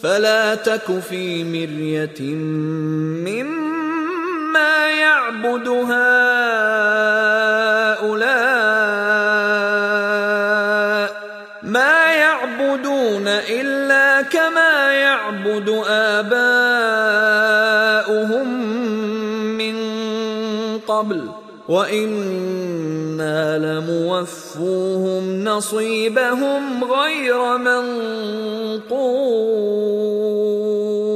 فلا تك في مرية مما يعبد هؤلاء، ما يعبدون إلا كما يعبد آباؤهم من قبل، وإنا لموفوهم نصيبهم غير منقوص.